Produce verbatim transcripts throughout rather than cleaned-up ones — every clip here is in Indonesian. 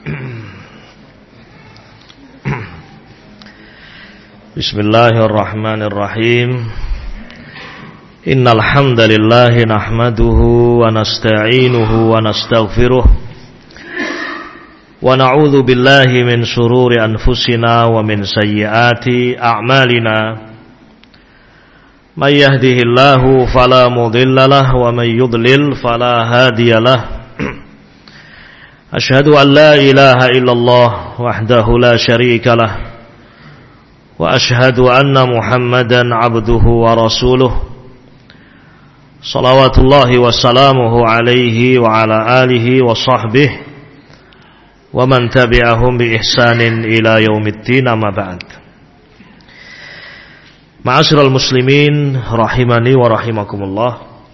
Bismillahirrahmanirrahim. Innal hamdalillah nahmaduhu wa nasta'inuhu wa nastaghfiruh wa na'udzu billahi min shururi anfusina wa min sayyiati a'malina. May yahdihillahu fala mudilla lahu wa may yudlil fala hadiya lahu. Asyhadu an la ilaha illallah wahdahu la syarika lahu wa asyhadu anna Muhammadan abduhu wa rasuluh. Salawatullahi wa salamuhu alaihi wa ala alihi wa sahbihi wa man tabi'ahum bi ihsanin ila yaumiddin, amma ba'd. Ma'asyiral muslimin rahimani wa rahimakumullah.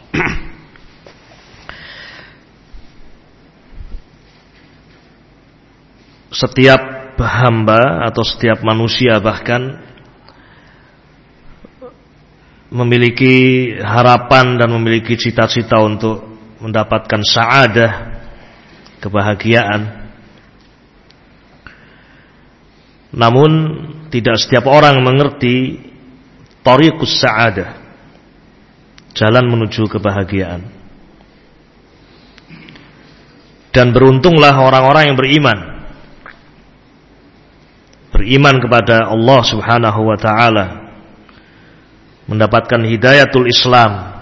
Setiap hamba atau setiap manusia bahkan memiliki harapan dan memiliki cita-cita untuk mendapatkan sa'adah, kebahagiaan. Namun tidak setiap orang mengerti thariqus sa'adah, jalan menuju kebahagiaan. Dan beruntunglah orang-orang yang beriman Beriman kepada Allah subhanahu wa ta'ala, mendapatkan hidayatul Islam,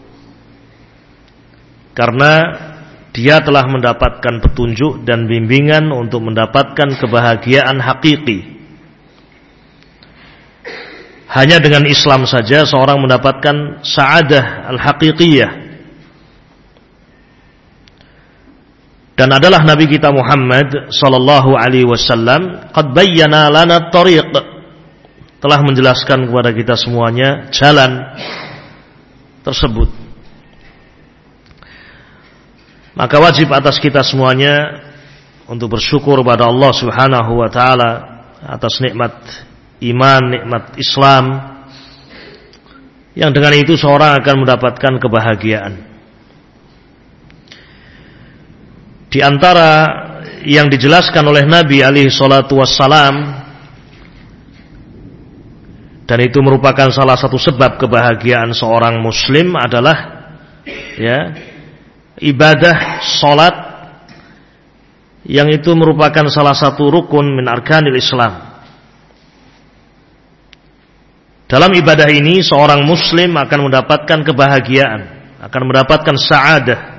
karena dia telah mendapatkan petunjuk dan bimbingan untuk mendapatkan kebahagiaan hakiki. Hanya dengan Islam saja seorang mendapatkan sa'adah al-haqiqiyah. Dan adalah Nabi kita Muhammad sallallahu alaihi wasallam qad bayyana lana at-tariq, telah menjelaskan kepada kita semuanya jalan tersebut. Maka wajib atas kita semuanya untuk bersyukur kepada Allah Subhanahu wa taala atas nikmat iman, nikmat Islam, yang dengan itu seorang akan mendapatkan kebahagiaan. Di antara yang dijelaskan oleh Nabi alaihi salatu wassalam, dan itu merupakan salah satu sebab kebahagiaan seorang muslim adalah ya, ibadah salat, yang itu merupakan salah satu rukun min arkanil Islam. Dalam ibadah ini seorang muslim akan mendapatkan kebahagiaan, akan mendapatkan sa'adah.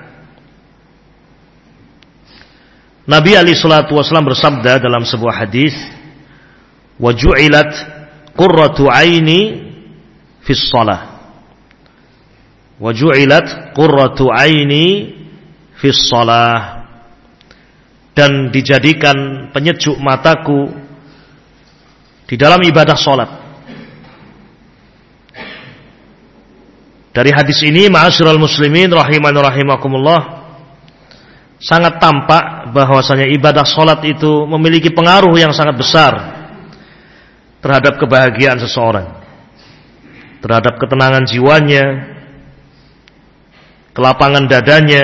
Nabi alaihi salatu wasallam bersabda dalam sebuah hadis, wa ju'ilat qurratu aini fis shalah. Wa ju'ilat qurratu aini fis shalah. Dan dijadikan penyejuk mataku di dalam ibadah salat. Dari hadis ini, ma'asyiral muslimin rahimani rahimakumullah, sangat tampak bahwasanya ibadah salat itu memiliki pengaruh yang sangat besar terhadap kebahagiaan seseorang, terhadap ketenangan jiwanya, kelapangan dadanya.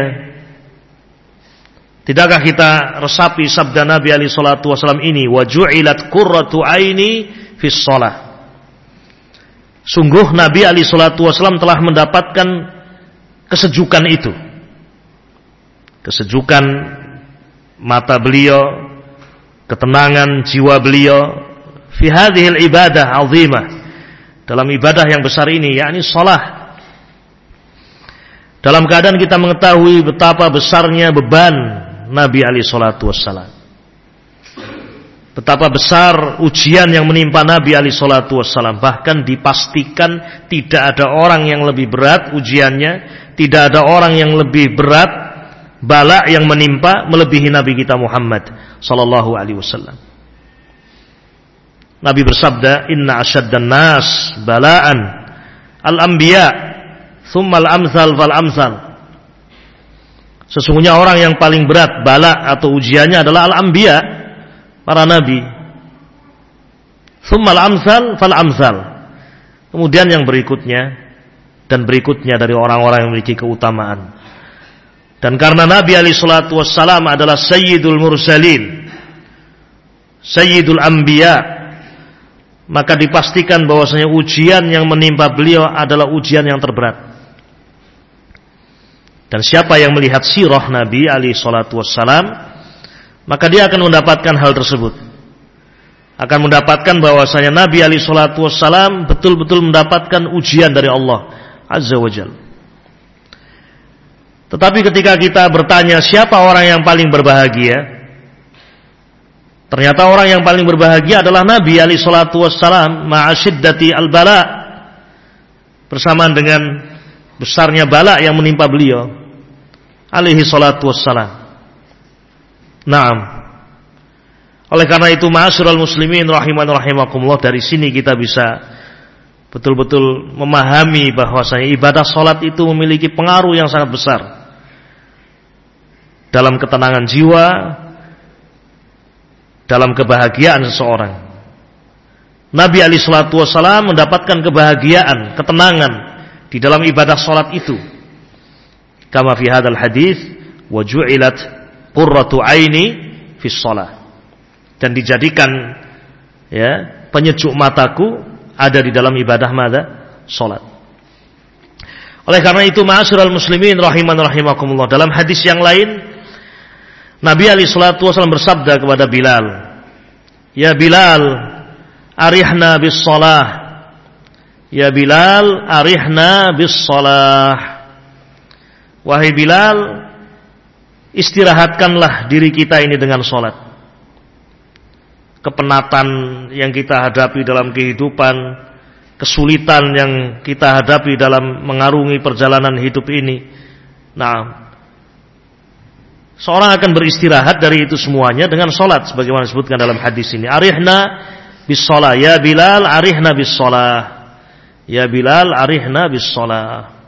Tidakkah kita resapi sabda Nabi alaihi salatu wasallam ini, wa ju'ilat qurratu aini fis shalah. Sungguh Nabi alaihi salatu wasallam telah mendapatkan kesejukan itu, kesejukan mata beliau, ketenangan jiwa beliau fi hadhil ibadah azimah, dalam ibadah yang besar ini, yakni shalah. Dalam keadaan kita mengetahui betapa besarnya beban Nabi alaihi salatu wassalam, betapa besar ujian yang menimpa Nabi alaihi salatu wassalam, bahkan dipastikan tidak ada orang yang lebih berat ujiannya, tidak ada orang yang lebih berat bala yang menimpa melebihi Nabi kita Muhammad sallallahu alaihi wasallam. Nabi bersabda, inna asyaddan nas bala'an al-anbiya thumma al-amsal fal-amsal. Sesungguhnya orang yang paling berat bala atau ujiannya adalah al-anbiya, para nabi. Thumma al-amsal fal-amsal. Kemudian yang berikutnya dan berikutnya dari orang-orang yang memiliki keutamaan. Dan karena Nabi alaihi salatu wassalam adalah sayyidul mursalin, Sayyidul Anbiya, maka dipastikan bahwasanya ujian yang menimpa beliau adalah ujian yang terberat. Dan siapa yang melihat sirah Nabi alaihi salatu wassalam, maka dia akan mendapatkan hal tersebut. Akan mendapatkan bahwasanya Nabi alaihi salatu wassalam betul-betul mendapatkan ujian dari Allah azza wa jalla. Tetapi ketika kita bertanya siapa orang yang paling berbahagia, ternyata orang yang paling berbahagia adalah Nabi alaihi salatu wassalam ma'asyiddati al-bala, bersamaan dengan besarnya bala yang menimpa beliau alaihi salatu wassalam. Naam. Oleh karena itu ma'asyiral muslimin rahiman rahimakumullah, dari sini kita bisa betul-betul memahami bahwasanya ibadah salat itu memiliki pengaruh yang sangat besar dalam ketenangan jiwa, dalam kebahagiaan seseorang. Nabi alaihi salatu wassalam mendapatkan kebahagiaan, ketenangan di dalam ibadah salat itu. Kama fi hadzal hadis, wa ju'ilat qurratu aini fi shalah. Dan dijadikan ya penyejuk mataku ada di dalam ibadah mada? Salat. Oleh karena itu ma'asyiral muslimin rahiman rahimakumullah, dalam hadis yang lain Nabi alaihi salatu wasallam bersabda kepada Bilal, "Ya Bilal, arihna bis shalah. Ya Bilal, arihna bis shalah." Wahai Bilal, istirahatkanlah diri kita ini dengan salat. Kepenatan yang kita hadapi dalam kehidupan, kesulitan yang kita hadapi dalam mengarungi perjalanan hidup ini. Nah, seorang akan beristirahat dari itu semuanya dengan salat, sebagaimana disebutkan dalam hadis ini. Arihna bis shalah, ya Bilal, arihna bis shalah. Ya Bilal, arihna bis shalah.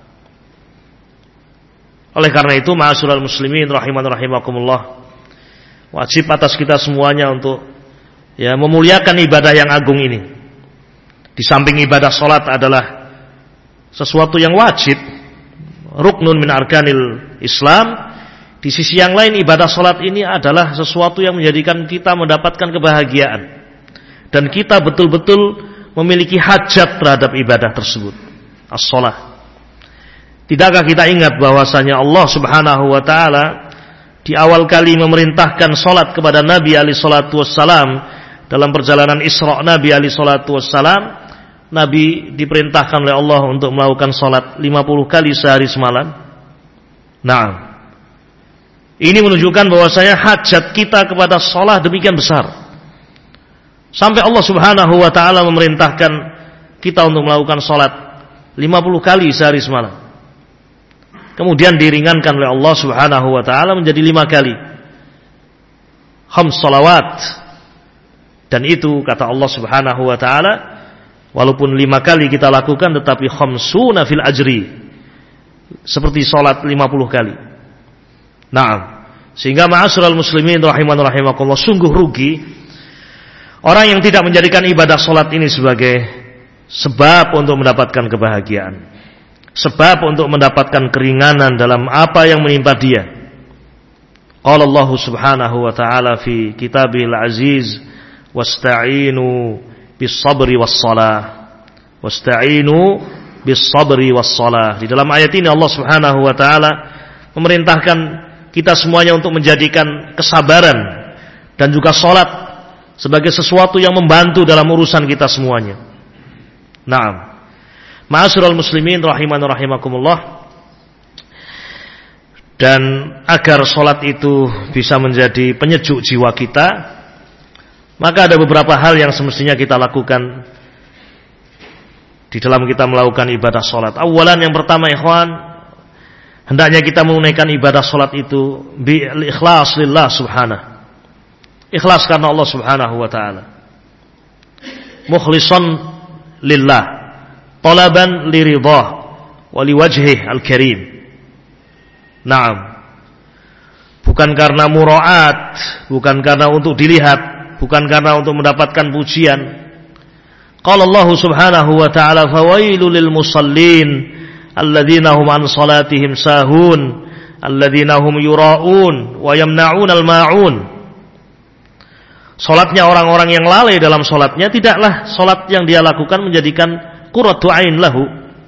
Oleh karena itu, ma'asyiral muslimin rahiman rahimakumullah, wajib atas kita semuanya untuk ya memuliakan ibadah yang agung ini. Di samping ibadah salat adalah sesuatu yang wajib, ruknun min arkanil Islam, di sisi yang lain ibadah salat ini adalah sesuatu yang menjadikan kita mendapatkan kebahagiaan, dan kita betul-betul memiliki hajat terhadap ibadah tersebut, as-shalah. Tidakkah kita ingat bahwasanya Allah Subhanahu wa taala di awal kali memerintahkan salat kepada Nabi alaihi salatu wassalam dalam perjalanan Isra Nabi alaihi salatu wassalam, Nabi diperintahkan oleh Allah untuk melakukan salat lima puluh kali sehari semalam. Nah, ini menunjukkan bahwasanya hajat kita kepada salat demikian besar, sampai Allah Subhanahu wa taala memerintahkan kita untuk melakukan salat lima puluh kali sehari semalam. Kemudian diringankan oleh Allah Subhanahu wa taala menjadi lima kali. Khams salawat. Dan itu kata Allah Subhanahu wa taala, walaupun lima kali kita lakukan tetapi khamsuna fil ajri. Seperti salat lima puluh kali. Naam. Sehingga ma'asyiral muslimin rahiman rahimakumullah, sungguh rugi orang yang tidak menjadikan ibadah salat ini sebagai sebab untuk mendapatkan kebahagiaan, sebab untuk mendapatkan keringanan dalam apa yang menimpa dia. Qala Allah Subhanahu wa taala fi Kitabil Aziz, wasta'inu bis sabri was shalah. Wasta'inu bis sabri was shalah. Di dalam ayat ini Allah Subhanahu wa taala memerintahkan kita semuanya untuk menjadikan kesabaran dan juga salat sebagai sesuatu yang membantu dalam urusan kita semuanya. Naam. Ma'asyiral muslimin rahiman rahimakumullah, dan agar salat itu bisa menjadi penyejuk jiwa kita, maka ada beberapa hal yang semestinya kita lakukan di dalam kita melakukan ibadah salat. Awalan, yang pertama ikhwan, hendaknya kita menunaikan ibadah salat itu bi ikhlas lillah subhanahu. Ikhlas karena Allah Subhanahu wa taala. Mukhlishan lillah, talaban liridhah wa liwajhih al-karim. Naam. Bukan karena muraat, bukan karena untuk dilihat, bukan karena untuk mendapatkan pujian. Qala Allah Subhanahu wa ta'ala, fawailul lil musallin alladzina hum an salatihim sahun alladzina hum yura'un wa yamna'un al-ma'un. Salatnya orang-orang yang lalai dalam salatnya, tidaklah salat yang dia lakukan menjadikan qurratu ain lahu.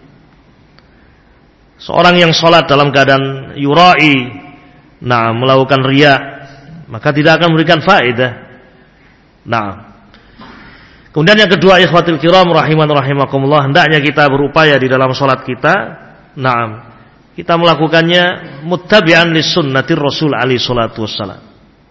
Seorang yang salat dalam keadaan yurai, nah melakukan riya, maka tidak akan memberikan faedah. Nah, kemudian yang kedua, ikhwatil kiram rahiman rahimakumullah, hendaknya kita berupaya di dalam salat kita, nah, kita melakukannya muttabi'an lis sunnatir Rasul alaihi salatu wassalam.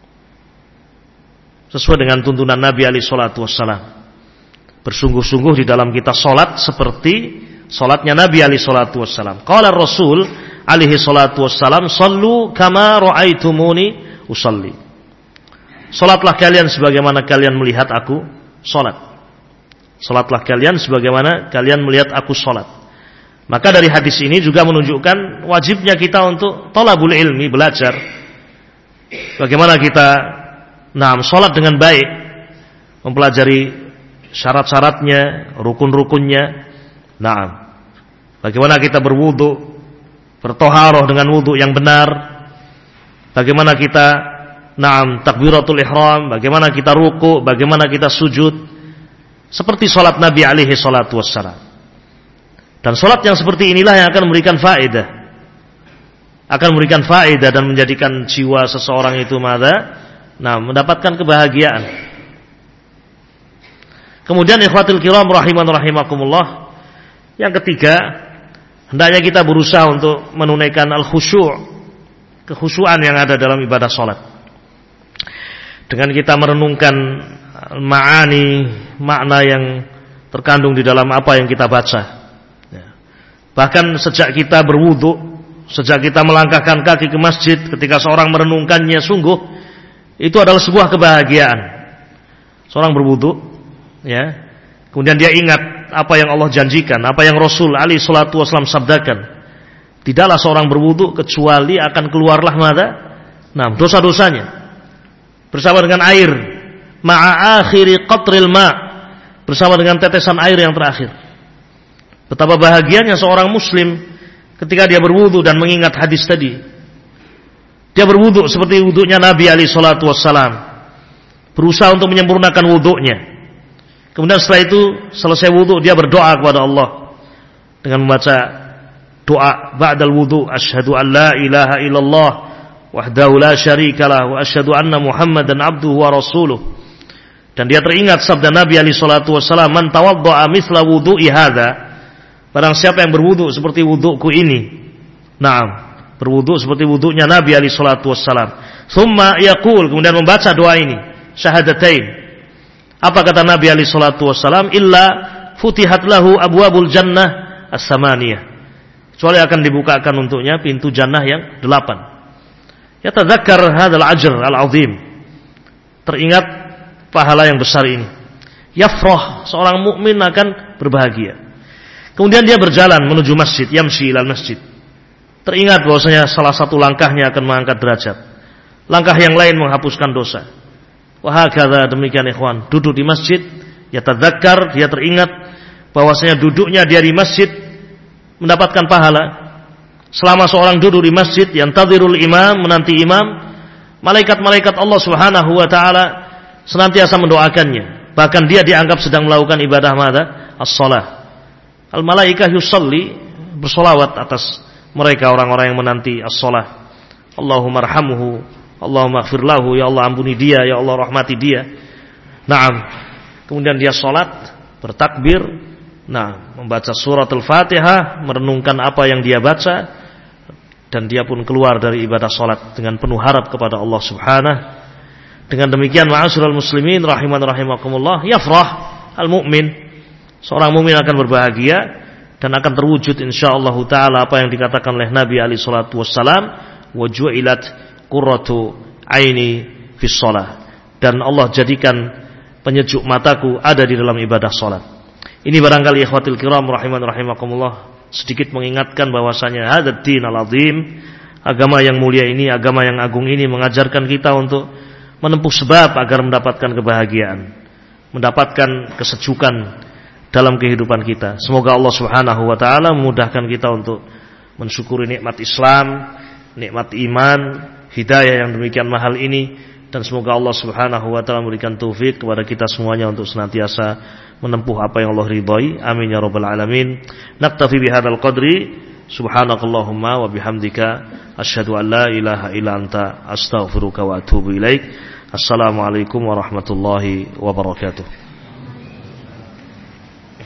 Sesuai dengan tuntunan Nabi alaihi salatu wassalam. Bersungguh-sungguh di dalam kita salat seperti salatnya Nabi alaihi salatu wassalam. Qala Rasul alaihi salatu wassalam, "Shallu kama ra'aitumuni usalli." Salatlah kalian sebagaimana kalian melihat aku salat. Salatlah kalian sebagaimana kalian melihat aku salat. Maka dari hadis ini juga menunjukkan wajibnya kita untuk thalabul ilmi, belajar. Bagaimana kita nah salat dengan baik, mempelajari syarat-syaratnya, rukun-rukunnya. Nah, bagaimana kita berwudu, bertoharoh dengan wudu yang benar. Bagaimana kita nah takbiratul ihram, bagaimana kita ruku, bagaimana kita sujud. Seperti salat Nabi alaihi salatu wassalam. Dan salat yang seperti inilah yang akan memberikan faedah. Akan memberikan faedah dan menjadikan jiwa seseorang itu madza? Nah, mendapatkan kebahagiaan. Kemudian ikhwatul kiram rahiman rahimakumullah, yang ketiga, hendaknya kita berusaha untuk menunaikan al-khusyu', kekhusyuan yang ada dalam ibadah salat. Dengan kita merenungkan ma'ani, makna yang terkandung di dalam apa yang kita baca. Bahkan sejak kita berwudu, sejak kita melangkahkan kaki ke masjid, ketika seorang merenungkannya sungguh, itu adalah sebuah kebahagiaan. Seorang berwudu, ya, kemudian dia ingat apa yang Allah janjikan, apa yang Rasul alaihi salatu wasallam sabdakan. Tidaklah seorang berwudu kecuali akan keluarlah mata, nah, dosa-dosanya bersama dengan air, ma'a akhiri qatril ma', bersama dengan tetesan air yang terakhir. Betapa bahagianya seorang muslim ketika dia berwudu dan mengingat hadis tadi. Dia berwudu seperti wudunya Nabi alaihi salatu wassalam, berusaha untuk menyempurnakan wudunya. Kemudian setelah itu selesai wudu, dia berdoa kepada Allah dengan membaca doa ba'dal wudu, asyhadu an la ilaha illallah wahdahu la syarikalah wa asyhadu anna Muhammadan abduhu wa rasuluh. Dan dia teringat sabda Nabi alaihi salatu wassalam, man tawadda'a mithla wudu'i hadza, barang siapa yang berwudu seperti wuduku ini. Naam, berwudu seperti wudunya Nabi alaihi salatu wassalam. Tsumma yaqul, kemudian membaca doa ini, syahadatain. Apa kata Nabi alaihi salatu wassalam? Illa futihat lahu abwabul jannah as-samaniyah. Kecuali akan dibukakan untuknya pintu jannah yang delapan. Yatadzakkar hadzal ajr al-'azim. Teringat pahala yang besar ini. Yafrah, seorang mukmin akan berbahagia. Kemudian dia berjalan menuju masjid, yamshi ilal masjid. Teringat bahwasanya salah satu langkahnya akan mengangkat derajat, langkah yang lain menghapuskan dosa. Wa hakadha, demikian ikhwan, duduk di masjid, ya tadzakkar, dia teringat bahwasanya duduknya dia di masjid mendapatkan pahala. Selama seorang duduk di masjid, yantadhirul imam, menanti imam, malaikat-malaikat Allah Subhanahu wa taala senantiasa mendoakannya. Bahkan dia dianggap sedang melakukan ibadah madza? As-shalah. Al-malaikah yusalli, bersolawat atas mereka orang-orang yang menanti as-shalah. Allahumma arhamhu, Allahumma ighfir lahu, ya Allah ampuni dia, ya Allah rahmati dia. Naam. Kemudian dia salat, bertakbir, nah, membaca surat Al-Fatihah, merenungkan apa yang dia baca, dan dia pun keluar dari ibadah salat dengan penuh harap kepada Allah Subhanahu. Dengan demikian, ma'asyiral muslimin rahiman rahimakumullah, yafrah al-mu'min. Seorang mukmin akan berbahagia dan akan terwujud insyaallah taala apa yang dikatakan oleh Nabi alaihi salatu wassalam, wa ju'ilat qurratu aini fis shalah, dan Allah jadikan penyejuk mataku ada di dalam ibadah salat. Ini barangkali ikhwatil kiram rahiman rahimakumullah sedikit mengingatkan bahwasanya hadzal dinul azim, agama yang mulia ini, agama yang agung ini mengajarkan kita untuk menempuh sebab agar mendapatkan kebahagiaan, mendapatkan kesejukan dalam kehidupan kita. Semoga Allah Subhanahu wa taala memudahkan kita untuk mensyukuri nikmat Islam, nikmat iman, hidayah yang demikian mahal ini, dan semoga Allah Subhanahu wa taala memberikan taufik kepada kita semuanya untuk senantiasa menempuh apa yang Allah ridhai. Amin ya rabbal alamin. Naktafi bihadzal qadri. Subhanakallahumma wa bihamdika asyhadu an la ilaha illa anta astaghfiruka wa atubu ilaik. Assalamualaikum warahmatullahi wabarakatuh.